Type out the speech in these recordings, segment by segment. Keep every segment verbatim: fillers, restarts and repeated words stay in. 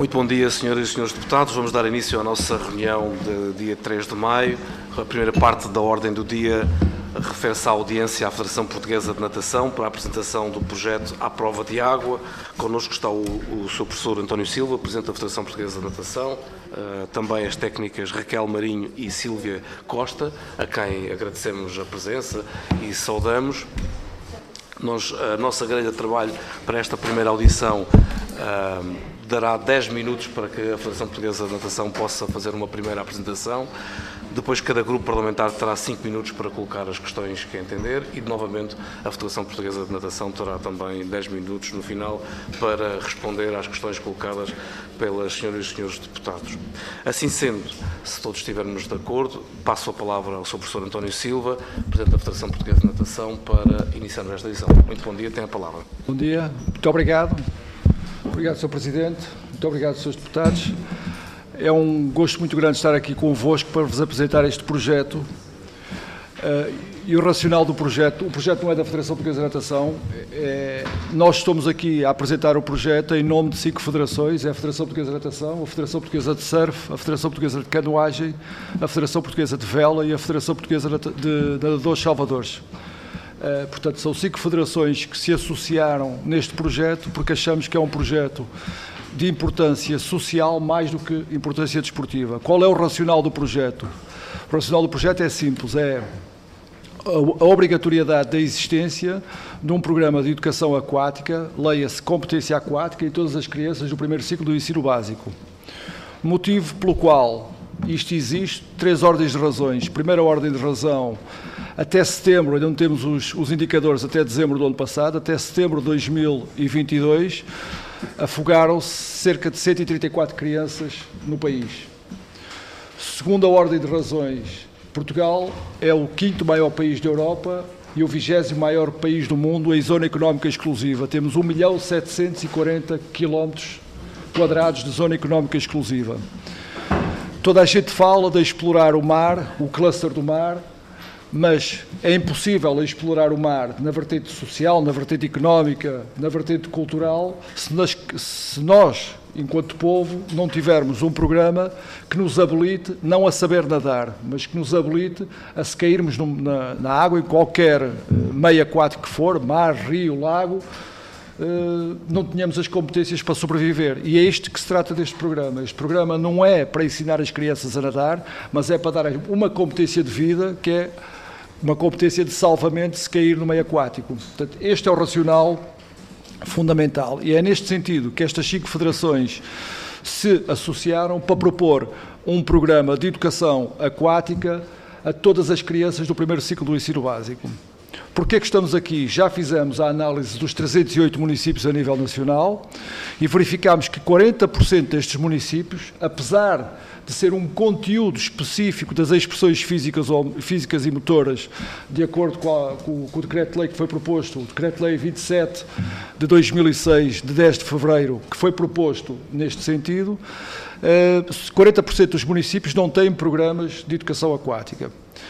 Muito bom dia, senhoras e senhores deputados. Vamos dar início à nossa reunião de dia três de maio. A primeira parte da ordem do dia refere-se à audiência à Federação Portuguesa de Natação para a apresentação do projeto À Prova de Água. Connosco está o, o seu professor António Silva, Presidente da Federação Portuguesa de Natação, uh, também as técnicas Raquel Marinho e Sílvia Costa, a quem agradecemos a presença e saudamos. Nós, a nossa grelha de trabalho para esta primeira audição uh, dará dez minutos para que a Federação Portuguesa de Natação possa fazer uma primeira apresentação. Depois, cada grupo parlamentar terá cinco minutos para colocar as questões que entender e, novamente, a Federação Portuguesa de Natação terá também dez minutos no final para responder às questões colocadas pelas senhoras e senhores deputados. Assim sendo, se todos estivermos de acordo, passo a palavra ao seu professor António Silva, Presidente da Federação Portuguesa de Natação, para iniciarmos esta edição. Muito bom dia, tem a palavra. Bom dia, muito obrigado. Obrigado, senhor Presidente. Muito obrigado, senhores deputados. É um gosto muito grande estar aqui convosco para vos apresentar este projeto. Uh, e o racional do projeto, o projeto não é da Federação Portuguesa de Natação, é, nós estamos aqui a apresentar o projeto em nome de cinco federações, é a Federação Portuguesa de Natação, a Federação Portuguesa de Surf, a Federação Portuguesa de Canoagem, a Federação Portuguesa de Vela e a Federação Portuguesa de Nadadores Salvadores. Uh, portanto, são cinco federações que se associaram neste projeto porque achamos que é um projeto de importância social mais do que importância desportiva. Qual é o racional do projeto? O racional do projeto é simples, é a obrigatoriedade da existência de um programa de educação aquática, leia-se competência aquática, em todas as crianças do primeiro ciclo do ensino básico. Motivo pelo qual isto existe, três ordens de razões. Primeira ordem de razão, até setembro, ainda não temos os, os indicadores, até dezembro do ano passado, até setembro de dois mil e vinte e dois, afogaram-se cerca de cento e trinta e quatro crianças no país. Segunda ordem de razões, Portugal é o quinto maior país da Europa e o vigésimo maior país do mundo em zona económica exclusiva. Temos um milhão setecentos e quarenta quilómetros quadrados de zona económica exclusiva. Toda a gente fala de explorar o mar, o cluster do mar, mas é impossível explorar o mar na vertente social, na vertente económica, na vertente cultural, se nós, se nós, enquanto povo, não tivermos um programa que nos habilite, não a saber nadar, mas que nos habilite a se cairmos no, na, na água, em qualquer meio aquático que for, mar, rio, lago, Uh, não tenhamos as competências para sobreviver. E é isto que se trata deste programa. Este programa não é para ensinar as crianças a nadar, mas é para dar uma competência de vida, que é uma competência de salvamento se cair no meio aquático. Portanto, este é o racional fundamental. E é neste sentido que estas cinco federações se associaram para propor um programa de educação aquática a todas as crianças do primeiro ciclo do ensino básico. Porquê que estamos aqui? Já fizemos a análise dos trezentos e oito municípios a nível nacional e verificámos que quarenta por cento destes municípios, apesar de ser um conteúdo específico das expressões físicas, ou, físicas e motoras, de acordo com, a, com, com o decreto-lei que foi proposto, o decreto-lei vinte e sete de dois mil e seis, de dez de fevereiro, que foi proposto neste sentido, quarenta por cento dos municípios não têm programas de educação aquática.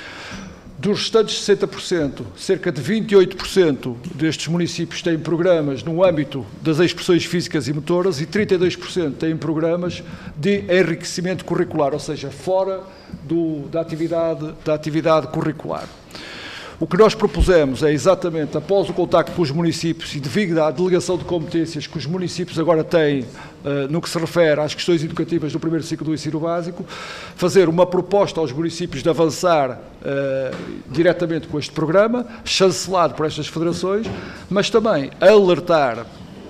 Dos restantes sessenta por cento, cerca de vinte e oito por cento destes municípios têm programas no âmbito das expressões físicas e motoras e trinta e dois por cento têm programas de enriquecimento curricular, ou seja, fora do, da, atividade, da atividade curricular. O que nós propusemos é exatamente, após o contacto com os municípios e devido à delegação de competências que os municípios agora têm uh, no que se refere às questões educativas do primeiro ciclo do ensino básico, fazer uma proposta aos municípios de avançar uh, diretamente com este programa, chancelado por estas federações, mas também alertar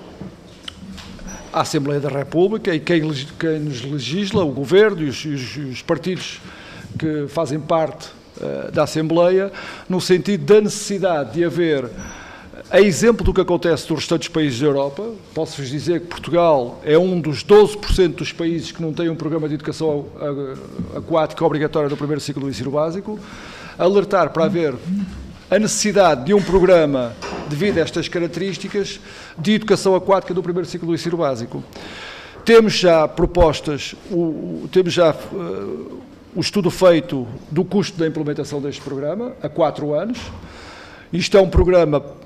a Assembleia da República e quem, quem nos legisla, o Governo e os, os, os partidos que fazem parte da Assembleia, no sentido da necessidade de haver, a exemplo do que acontece nos restantes países da Europa, posso-vos dizer que Portugal é um dos doze por cento dos países que não tem um programa de educação aquática obrigatória no primeiro ciclo do ensino básico, alertar para haver a necessidade de um programa, devido a estas características, de educação aquática no primeiro ciclo do ensino básico. Temos já propostas, o, temos já uh, o estudo feito do custo da implementação deste programa, há quatro anos. Isto é um programa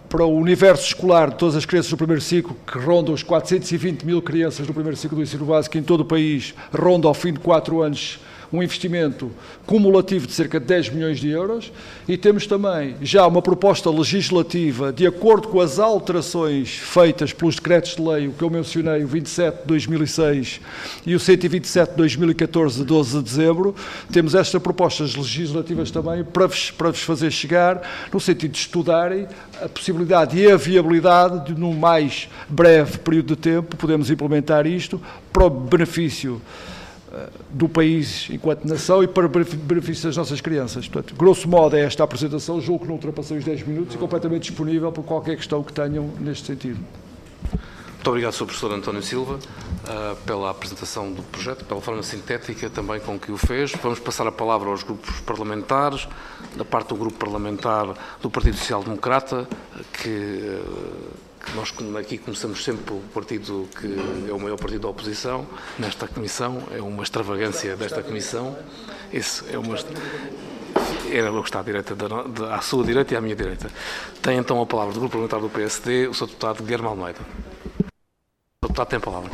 para o universo escolar de todas as crianças do primeiro ciclo, que ronda os quatrocentos e vinte mil crianças do primeiro ciclo do ensino básico em todo o país, ronda ao fim de quatro anos um investimento cumulativo de cerca de dez milhões de euros, e temos também já uma proposta legislativa de acordo com as alterações feitas pelos decretos de lei, o que eu mencionei, o vinte e sete de dois mil e seis e o cento e vinte e sete de dois mil e catorze, de doze de dezembro, temos estas propostas legislativas também para vos, para vos fazer chegar, no sentido de estudarem a possibilidade e a viabilidade de, num mais breve período de tempo, podemos implementar isto para o benefício do país enquanto nação e para benefício das nossas crianças. Portanto, grosso modo é esta a apresentação, julgo que não ultrapassei os dez minutos e completamente disponível por qualquer questão que tenham neste sentido. Muito obrigado, senhor Professor António Silva, uh, pela apresentação do projeto, pela forma sintética também com que o fez. Vamos passar a palavra aos grupos parlamentares, da parte do grupo parlamentar do Partido Social Democrata, que... Uh, Nós aqui começamos sempre pelo partido que é o maior partido da oposição nesta comissão, é uma extravagância desta comissão. Isso é uma... Era o que está à, direita da, da, à sua direita e à minha direita. Tem então a palavra do grupo parlamentar do P S D, o senhor deputado Guilherme Almeida. O senhor deputado tem a palavra.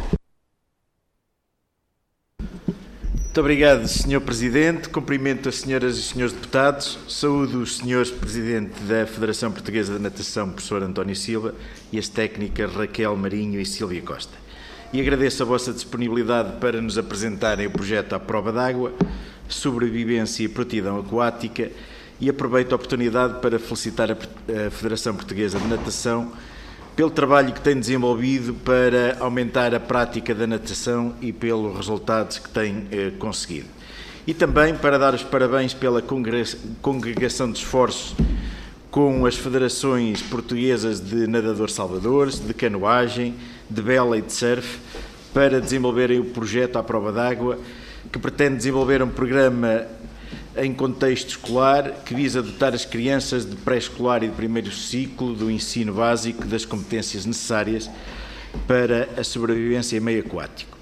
Muito obrigado, senhor Presidente. Cumprimento as senhoras e senhores deputados. Saúdo os senhores Presidente da Federação Portuguesa de Natação, professor António Silva, e as técnicas Raquel Marinho e Sílvia Costa. E agradeço a vossa disponibilidade para nos apresentarem o projeto à prova d'água, sobrevivência e prontidão aquática, e aproveito a oportunidade para felicitar a Federação Portuguesa de Natação pelo trabalho que tem desenvolvido para aumentar a prática da natação e pelos resultados que tem eh, conseguido. E também para dar os parabéns pela congregação de esforços com as federações portuguesas de nadadores salvadores, de canoagem, de vela e de surf, para desenvolverem o projeto à prova d'água, que pretende desenvolver um programa em contexto escolar que visa dotar as crianças de pré-escolar e de primeiro ciclo do ensino básico das competências necessárias para a sobrevivência em meio aquático.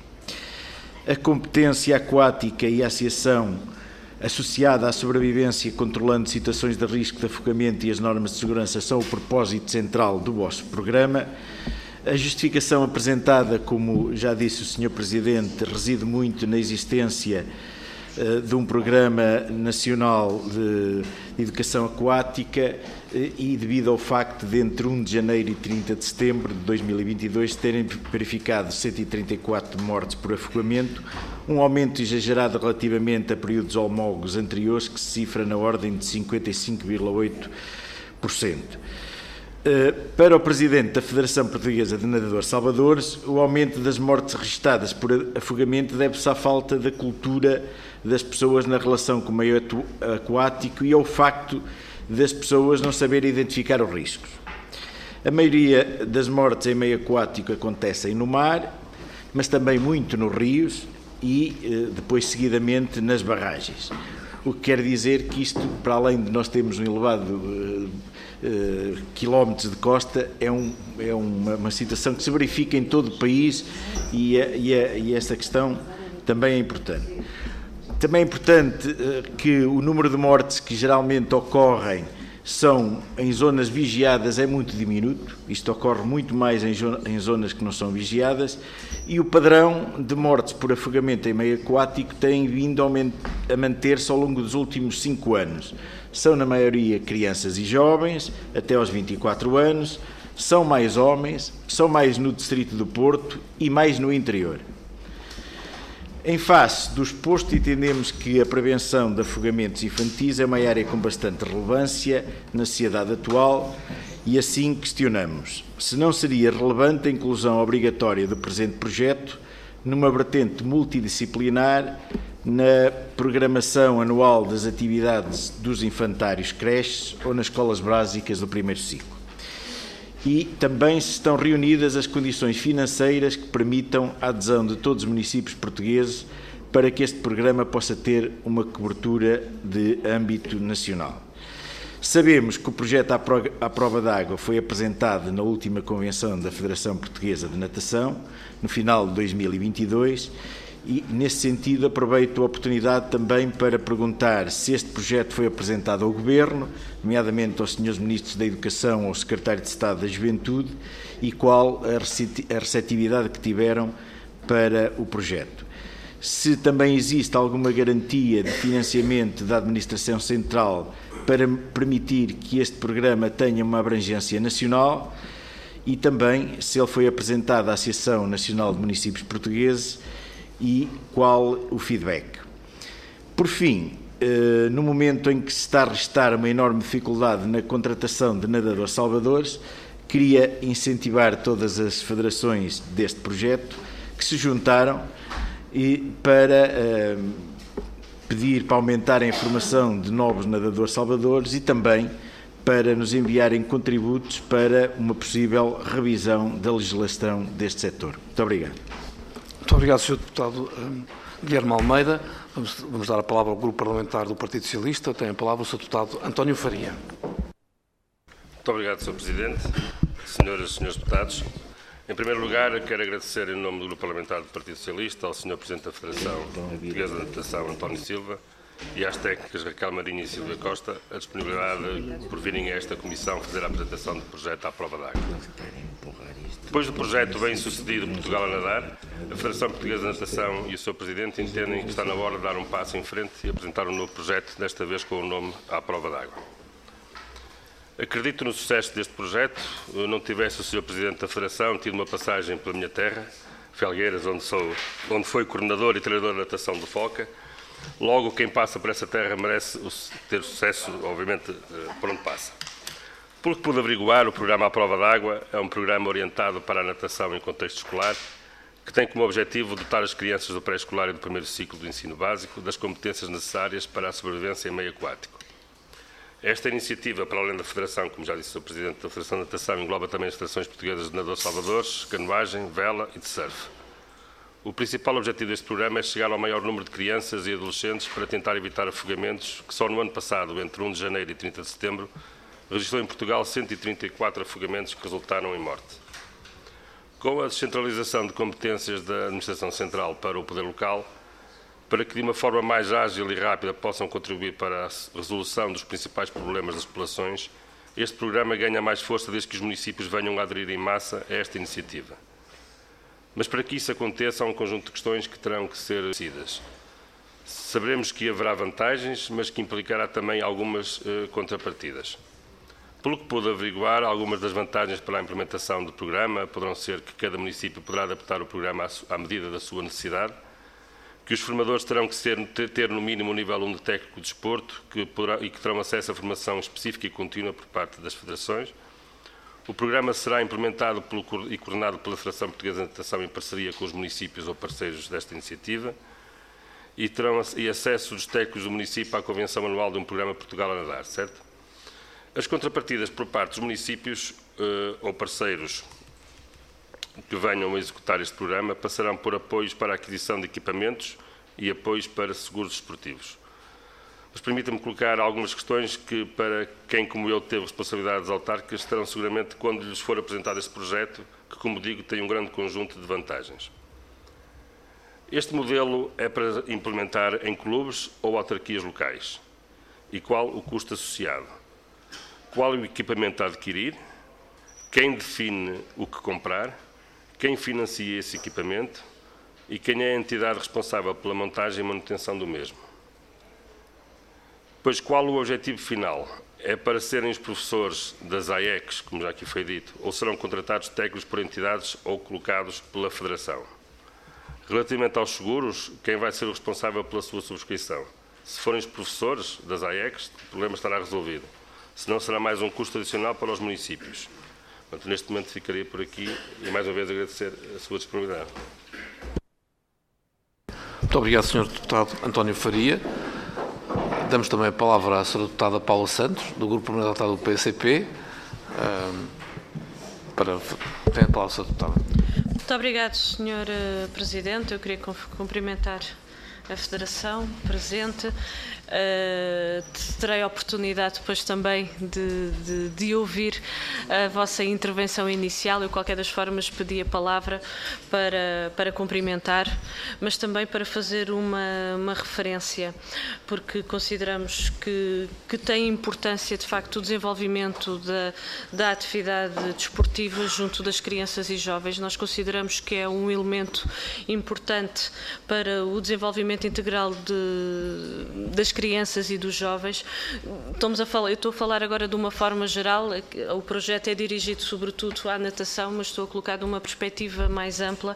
A competência aquática e a associação associada à sobrevivência controlando situações de risco de afogamento e as normas de segurança são o propósito central do vosso programa. A justificação apresentada, como já disse o senhor Presidente, reside muito na existência de um programa nacional de educação aquática e devido ao facto de entre um de janeiro e trinta de setembro de dois mil e vinte e dois terem verificado cento e trinta e quatro mortes por afogamento, um aumento exagerado relativamente a períodos homólogos anteriores que se cifra na ordem de cinquenta e cinco vírgula oito por cento. Para o Presidente da Federação Portuguesa de Nadadores Salvadores, o aumento das mortes registadas por afogamento deve-se à falta da cultura das pessoas na relação com o meio aquático e ao facto das pessoas não saberem identificar os riscos. A maioria das mortes em meio aquático acontecem no mar, mas também muito nos rios e depois seguidamente nas barragens. O que quer dizer que isto, para além de nós termos um elevado uh, uh, quilómetros de costa, é, um, é uma, uma situação que se verifica em todo o país e, a, e, a, e esta questão também é importante. Também é importante uh, que o número de mortes que geralmente ocorrem são em zonas vigiadas é muito diminuto, isto ocorre muito mais em, em zonas que não são vigiadas, e o padrão de mortes por afogamento em meio aquático tem vindo a manter-se ao longo dos últimos cinco anos. São, na maioria, crianças e jovens, até aos vinte e quatro anos, são mais homens, são mais no distrito do Porto e mais no interior. Em face do exposto, entendemos que a prevenção de afogamentos infantis é uma área com bastante relevância na sociedade atual e assim questionamos se não seria relevante a inclusão obrigatória do presente projeto numa vertente multidisciplinar na programação anual das atividades dos infantários creches ou nas escolas básicas do primeiro ciclo. E também se estão reunidas as condições financeiras que permitam a adesão de todos os municípios portugueses para que este programa possa ter uma cobertura de âmbito nacional. Sabemos que o projeto à prova d'água foi apresentado na última convenção da Federação Portuguesa de Natação, no final de dois mil e vinte e dois, e, nesse sentido, aproveito a oportunidade também para perguntar se este projeto foi apresentado ao Governo, nomeadamente aos senhores Ministros da Educação ou ao Secretário de Estado da Juventude, e qual a receptividade que tiveram para o projeto. Se também existe alguma garantia de financiamento da Administração Central para permitir que este programa tenha uma abrangência nacional, e também se ele foi apresentado à Associação Nacional de Municípios Portugueses e qual o feedback. Por fim, no momento em que se está a restar uma enorme dificuldade na contratação de nadadores salvadores, queria incentivar todas as federações deste projeto que se juntaram e para uh, pedir para aumentar a informação de novos nadadores salvadores e também para nos enviarem contributos para uma possível revisão da legislação deste setor. Muito obrigado. Muito obrigado, senhor Deputado um, Guilherme Almeida. Vamos, vamos dar a palavra ao Grupo Parlamentar do Partido Socialista. Tem a palavra o senhor Deputado António Faria. Muito obrigado, senhor Presidente, senhoras e senhores deputados. Em primeiro lugar, quero agradecer em nome do Grupo Parlamentar do Partido Socialista ao senhor Presidente da Federação Portuguesa de Natação, António Silva, e às técnicas Raquel Marinho e Silvia Costa, a disponibilidade por virem a esta Comissão fazer a apresentação do projeto à prova d'água. Depois do projeto bem sucedido Portugal a Nadar, a Federação Portuguesa de Natação e o seu Presidente entendem que está na hora de dar um passo em frente e apresentar um novo projeto, desta vez com o nome à prova d'água. Acredito no sucesso deste projeto. Eu não tivesse o senhor Presidente da Federação tido uma passagem pela minha terra, Felgueiras, onde, sou, onde foi coordenador e treinador de natação do Foca. Logo, quem passa por essa terra merece ter sucesso, obviamente, por onde passa. Pelo que pude averiguar, o programa à prova d'água é um programa orientado para a natação em contexto escolar, que tem como objetivo dotar as crianças do pré-escolar e do primeiro ciclo do ensino básico das competências necessárias para a sobrevivência em meio aquático. Esta iniciativa, para além da Federação, como já disse o senhor Presidente da Federação de Natação, engloba também as Federações Portuguesas de Nadadores Salvadores, canoagem, vela e de surf. O principal objetivo deste programa é chegar ao maior número de crianças e adolescentes para tentar evitar afogamentos, que só no ano passado, entre primeiro de janeiro e trinta de setembro, registrou em Portugal cento e trinta e quatro afogamentos que resultaram em morte. Com a descentralização de competências da Administração Central para o poder local, para que de uma forma mais ágil e rápida possam contribuir para a resolução dos principais problemas das populações, este programa ganha mais força desde que os municípios venham a aderir em massa a esta iniciativa. Mas para que isso aconteça, há um conjunto de questões que terão que ser decididas. Saberemos que haverá vantagens, mas que implicará também algumas eh, contrapartidas. Pelo que pude averiguar, algumas das vantagens para a implementação do programa poderão ser que cada município poderá adaptar o programa à medida da sua necessidade, que os formadores terão que ser, ter no mínimo o nível um de técnico de desporto que poderá, e que terão acesso a formação específica e contínua por parte das federações. O programa será implementado pelo, e coordenado pela Federação Portuguesa de Natação em parceria com os municípios ou parceiros desta iniciativa e terão e acesso dos técnicos do município à convenção anual de um programa Portugal a Nadar, certo? As contrapartidas por parte dos municípios eh, ou parceiros que venham a executar este programa passarão por apoios para a aquisição de equipamentos e apoios para seguros esportivos. Mas permita-me colocar algumas questões que, para quem como eu teve responsabilidades autárquicas, estarão seguramente quando lhes for apresentado este projeto, que, como digo, tem um grande conjunto de vantagens. Este modelo é para implementar em clubes ou autarquias locais? E qual o custo associado? Qual o equipamento a adquirir? Quem define o que comprar? Quem financia esse equipamento e quem é a entidade responsável pela montagem e manutenção do mesmo. Pois qual o objetivo final? É para serem os professores das A E Cs, como já aqui foi dito, ou serão contratados técnicos por entidades ou colocados pela Federação? Relativamente aos seguros, quem vai ser o responsável pela sua subscrição? Se forem os professores das A E Cs, o problema estará resolvido. Se não, será mais um custo adicional para os municípios. Portanto, neste momento ficaria por aqui e, mais uma vez, agradecer a sua disponibilidade. Muito obrigado, senhor Deputado António Faria. Damos também a palavra à senhora Deputada Paula Santos, do Grupo Parlamentar do P C P. Para... Tem a palavra, senhora Deputada. Muito obrigado, senhor Presidente. Eu queria cumprimentar a Federação presente. Uh, terei a oportunidade depois também de, de, de ouvir a vossa intervenção inicial. Eu, de qualquer das formas, pedi a palavra para, para cumprimentar, mas também para fazer uma, uma referência, porque consideramos que, que tem importância, de facto, o desenvolvimento da, da atividade desportiva junto das crianças e jovens. Nós consideramos que é um elemento importante para o desenvolvimento integral de, das crianças crianças e dos jovens. Estamos a falar, eu estou a falar agora de uma forma geral, o projeto é dirigido sobretudo à natação, mas estou a colocar de uma perspectiva mais ampla,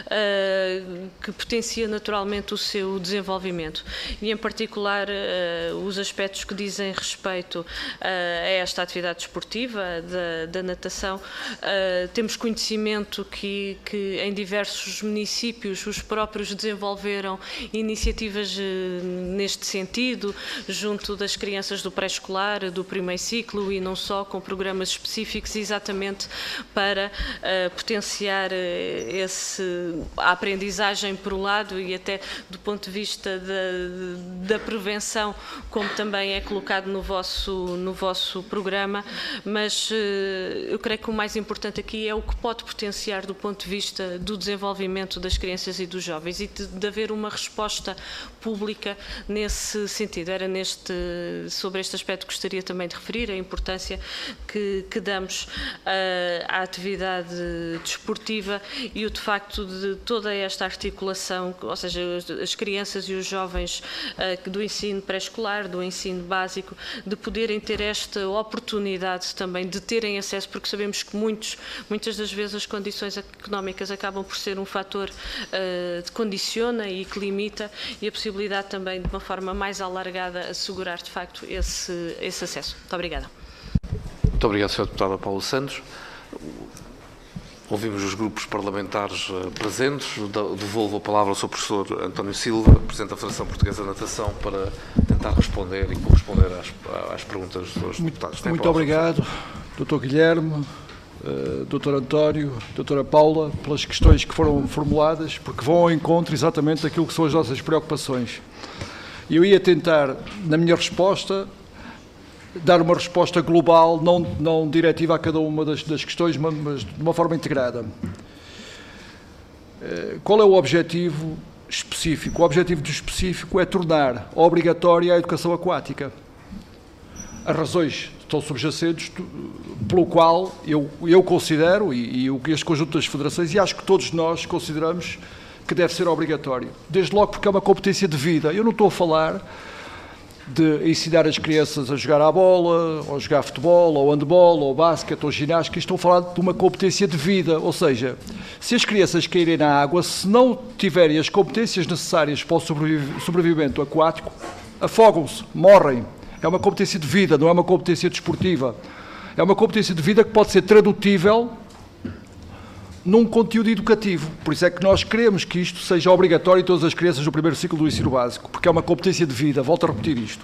uh, que potencia naturalmente o seu desenvolvimento. E em particular uh, os aspectos que dizem respeito uh, a esta atividade desportiva da, da natação. Uh, temos conhecimento que, que em diversos municípios os próprios desenvolveram iniciativas uh, neste sentido, junto das crianças do pré-escolar, do primeiro ciclo e não só, com programas específicos exatamente para uh, potenciar uh, esse, a aprendizagem por um lado e até do ponto de vista da, da prevenção, como também é colocado no vosso, no vosso programa, mas uh, eu creio que o mais importante aqui é o que pode potenciar do ponto de vista do desenvolvimento das crianças e dos jovens e de, de haver uma resposta pública nesse sentido. Era neste, sobre este aspecto que gostaria também de referir, a importância que, que damos uh, à atividade desportiva e o de facto de toda esta articulação, ou seja, as crianças e os jovens uh, do ensino pré-escolar, do ensino básico, de poderem ter esta oportunidade também de terem acesso, porque sabemos que muitos, muitas das vezes as condições económicas acabam por ser um fator uh, que condiciona e que limita, e a possibilidade também de uma forma mais alargada assegurar de facto esse, esse acesso. Muito obrigada. Muito obrigado, senhora Deputada Paula Santos. Ouvimos os grupos parlamentares uh, presentes. Devolvo a palavra ao senhor professor António Silva, Presidente da Federação Portuguesa de Natação, para tentar responder e corresponder às, às perguntas dos deputados. Muito, muito obrigado, doutor Guilherme, uh, doutor António, doutora Paula, pelas questões que foram formuladas, porque vão ao encontro exatamente daquilo que são as nossas preocupações. Eu ia tentar, na minha resposta, dar uma resposta global, não, não diretiva a cada uma das, das questões, mas de uma forma integrada. Qual é o objetivo específico? O objetivo do específico é tornar obrigatória a educação aquática. As razões estão subjacentes pelo qual eu, eu considero, e, e este conjunto das federações, e acho que todos nós consideramos que deve ser obrigatório. Desde logo porque é uma competência de vida. Eu não estou a falar de ensinar as crianças a jogar à bola, ou a jogar futebol, ou handball, ou basquete, ou ginástica. Estou a falar de uma competência de vida. Ou seja, se as crianças caírem na água, se não tiverem as competências necessárias para o sobreviv- sobrevivimento aquático, afogam-se, morrem. É uma competência de vida, não é uma competência desportiva. É uma competência de vida que pode ser tradutível num conteúdo educativo. Por isso é que nós queremos que isto seja obrigatório em todas as crianças do primeiro ciclo do ensino básico, porque é uma competência de vida. Volto a repetir isto.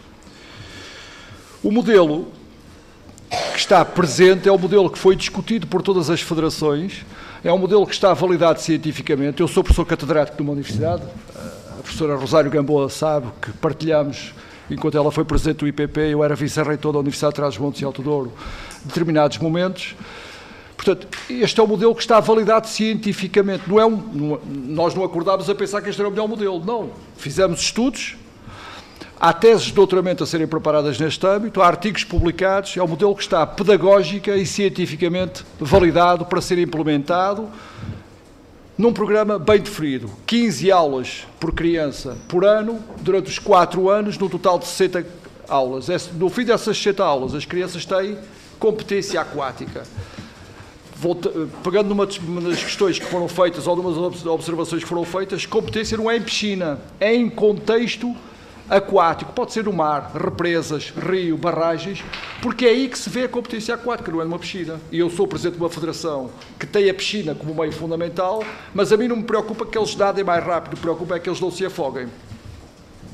O modelo que está presente é o modelo que foi discutido por todas as federações, é um modelo que está validado cientificamente. Eu sou professor catedrático de uma universidade, a professora Rosário Gamboa sabe que partilhamos, enquanto ela foi presidente do I P P, eu era vice-reitor da Universidade de Trás-os-Montes e Alto Douro, determinados momentos. Portanto, este é o modelo que está validado cientificamente. Não é um, não, nós não acordámos a pensar que este era o melhor modelo. Não. Fizemos estudos, há teses de doutoramento a serem preparadas neste âmbito, há artigos publicados, é um modelo que está pedagógica e cientificamente validado para ser implementado num programa bem definido. quinze aulas por criança por ano, durante os quatro anos, no total de sessenta aulas. No fim dessas sessenta aulas, as crianças têm competência aquática. Volta, pegando numa das questões que foram feitas, ou numa das observações que foram feitas, competência não é em piscina, é em contexto aquático. Pode ser no mar, represas, rio, barragens, porque é aí que se vê a competência aquática, não é numa piscina. E eu sou presidente de uma federação que tem a piscina como meio fundamental, mas a mim não me preocupa que eles nadem mais rápido, o que me preocupa é que eles não se afoguem.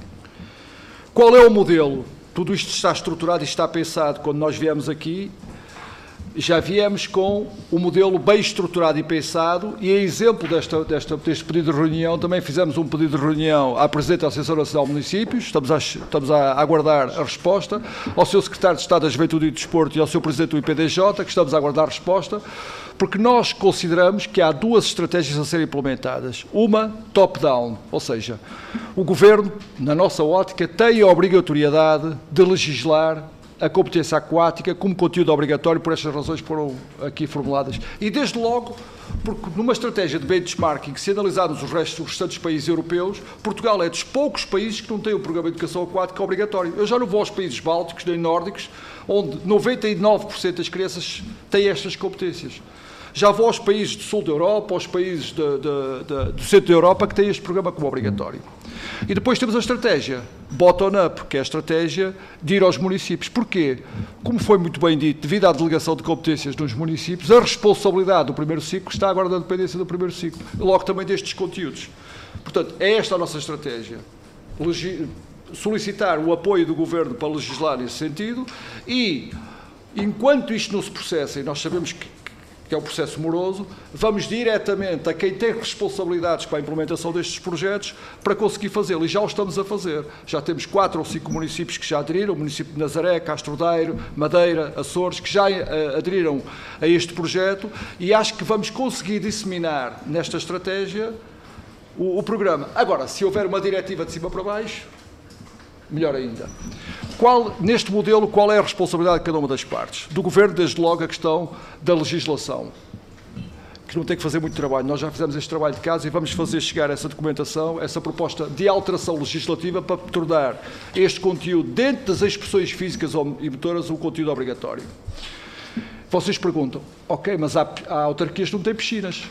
Qual é o modelo? Tudo isto está estruturado e está pensado quando nós viemos aqui. já viemos com o modelo bem estruturado e pensado, e a exemplo desta, desta, deste pedido de reunião, também fizemos um pedido de reunião à Presidente da Associação Nacional de Municípios, estamos a, estamos a aguardar a resposta, ao seu Secretário de Estado da Juventude e do Desporto e ao seu Presidente do I P D J, que estamos a aguardar a resposta, porque nós consideramos que há duas estratégias a serem implementadas. Uma, top-down, ou seja, o Governo, na nossa ótica, tem a obrigatoriedade de legislar a competência aquática como conteúdo obrigatório por estas razões que foram aqui formuladas. E desde logo, porque numa estratégia de benchmarking, se analisarmos os restos, os restantes países europeus, Portugal é dos poucos países que não tem o programa de educação aquática obrigatório. Eu já não vou aos países bálticos nem nórdicos, onde noventa e nove por cento das crianças têm estas competências. Já vou aos países do sul da Europa, aos países de, de, de, do centro da Europa, que têm este programa como obrigatório. E depois temos a estratégia bottom-up, que é a estratégia de ir aos municípios. Porquê? Como foi muito bem dito, devido à delegação de competências nos municípios, a responsabilidade do primeiro ciclo está agora na dependência do primeiro ciclo, logo também destes conteúdos. Portanto, é esta a nossa estratégia. Legi- solicitar o apoio do Governo para legislar nesse sentido e, enquanto isto não se processa, e nós sabemos que que é um processo moroso, vamos diretamente a quem tem responsabilidades para a implementação destes projetos para conseguir fazê-lo, e já o estamos a fazer. Já temos quatro ou cinco municípios que já aderiram, o município de Nazaré, Castro Daire, Madeira, Açores, que já uh, aderiram a este projeto, e acho que vamos conseguir disseminar nesta estratégia o, o programa. Agora, se houver uma diretiva de cima para baixo, melhor ainda. Qual, neste modelo, qual é a responsabilidade de cada uma das partes? Do Governo, desde logo, a questão da legislação, que não tem que fazer muito trabalho. Nós já fizemos este trabalho de casa e vamos fazer chegar essa documentação, essa proposta de alteração legislativa para tornar este conteúdo, dentro das expressões físicas e motoras, um conteúdo obrigatório. Vocês perguntam, ok, mas há, há autarquias que não têm piscinas.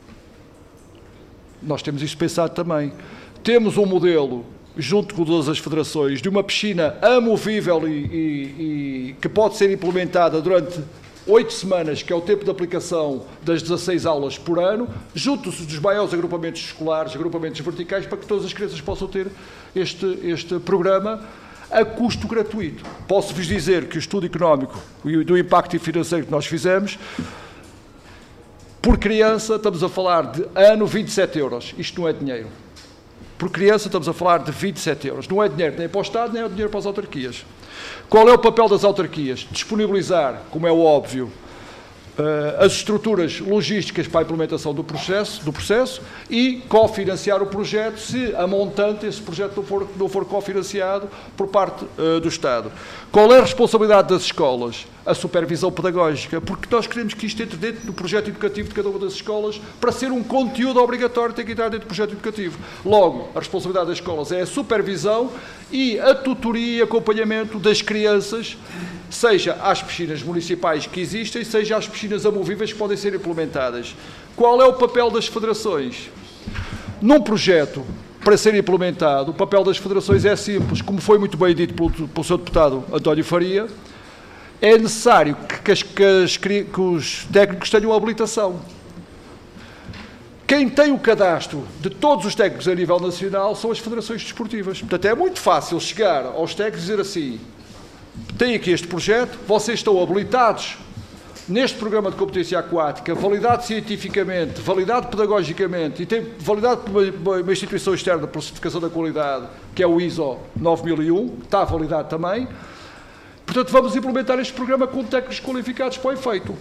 Nós temos isso pensado também. Temos um modelo, junto com todas as federações, de uma piscina amovível e, e, e que pode ser implementada durante oito semanas, que é o tempo de aplicação das dezasseis aulas por ano, junto dos maiores agrupamentos escolares, agrupamentos verticais, para que todas as crianças possam ter este, este programa a custo gratuito. Posso-vos dizer que o estudo económico e do impacto financeiro que nós fizemos, por criança, estamos a falar de ano vinte e sete euros. Isto não é dinheiro. Por criança estamos a falar de vinte e sete euros. Não é dinheiro nem para o Estado, nem é dinheiro para as autarquias. Qual é o papel das autarquias? Disponibilizar, como é óbvio, as estruturas logísticas para a implementação do processo, do processo e cofinanciar o projeto se a montante esse projeto não for, não for cofinanciado por parte uh, do Estado. Qual é a responsabilidade das escolas? A supervisão pedagógica, porque nós queremos que isto entre dentro do projeto educativo de cada uma das escolas. Para ser um conteúdo obrigatório tem que entrar dentro do projeto educativo. Logo, a responsabilidade das escolas é a supervisão e a tutoria e acompanhamento das crianças, seja às piscinas municipais que existem, seja às piscinas amovíveis que podem ser implementadas. Qual é o papel das federações? Num projeto para ser implementado, o papel das federações é simples, como foi muito bem dito pelo, pelo seu deputado António Faria, é necessário que, as, que, as, que os técnicos tenham habilitação. Quem tem o cadastro de todos os técnicos a nível nacional são as federações desportivas. Portanto, é muito fácil chegar aos técnicos e dizer assim: tem aqui este projeto, vocês estão habilitados neste programa de competência aquática, validado cientificamente, validado pedagogicamente e tem validado por uma, uma instituição externa para a certificação da qualidade, que é o I S O nove mil e um, está validado também. Portanto, vamos implementar este programa com técnicos qualificados para o efeito.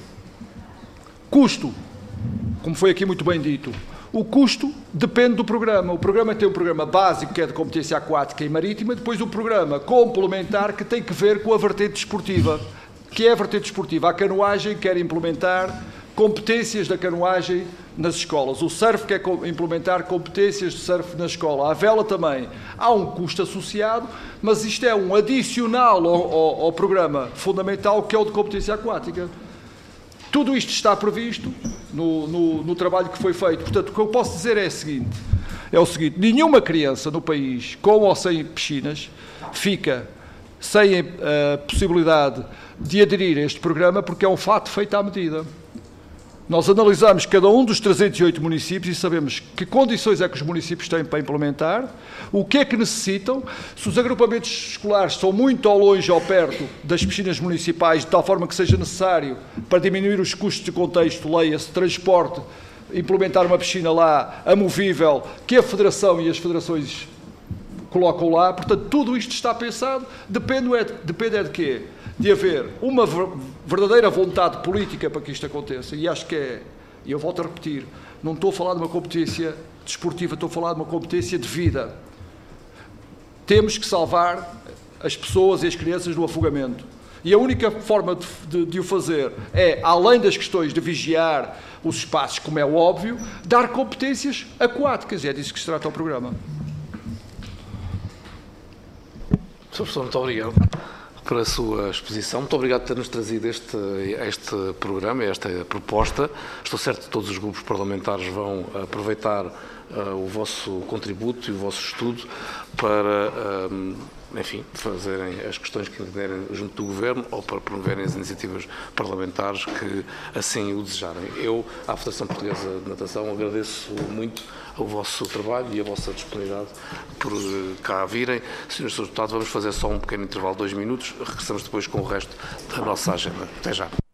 Custo, como foi aqui muito bem dito, o custo depende do programa. O programa tem um programa básico, que é de competência aquática e marítima, depois um programa complementar que tem que ver com a vertente desportiva. Que é a vertente desportiva? A canoagem quer implementar competências da canoagem nas escolas. O surf quer implementar competências de surf na escola. A vela também. Há um custo associado, mas isto é um adicional ao, ao, ao programa fundamental, que é o de competência aquática. Tudo isto está previsto no, no, no trabalho que foi feito. Portanto, o que eu posso dizer é o seguinte, é o seguinte, nenhuma criança no país, com ou sem piscinas, fica sem a, a possibilidade de aderir a este programa, porque é um fato feito à medida. Nós analisamos cada um dos trezentos e oito municípios e sabemos que condições é que os municípios têm para implementar, o que é que necessitam, se os agrupamentos escolares estão muito ao longe ou perto das piscinas municipais, de tal forma que seja necessário, para diminuir os custos de contexto, leia-se transporte, implementar uma piscina lá amovível, que a Federação e as federações colocam lá. Portanto, tudo isto está pensado, depende, é, depende é de quê? De haver uma verdadeira vontade política para que isto aconteça. E acho que é, e eu volto a repetir, não estou a falar de uma competência desportiva, estou a falar de uma competência de vida. Temos que salvar as pessoas e as crianças do afogamento. E a única forma de, de, de o fazer é, além das questões de vigiar os espaços, como é óbvio, dar competências aquáticas. E é disso que se trata o programa. senhor Professor, muito obrigado pela sua exposição. Muito obrigado por ter-nos trazido este, este programa, esta proposta. Estou certo que todos os grupos parlamentares vão aproveitar uh, o vosso contributo e o vosso estudo para, um, enfim, fazerem as questões que derem junto do Governo ou para promoverem as iniciativas parlamentares que assim o desejarem. Eu, à Federação Portuguesa de Natação, agradeço muito o vosso trabalho e a vossa disponibilidade por cá virem. senhores Deputados, vamos fazer só um pequeno intervalo de dois minutos. Regressamos depois com o resto da nossa agenda. Até já.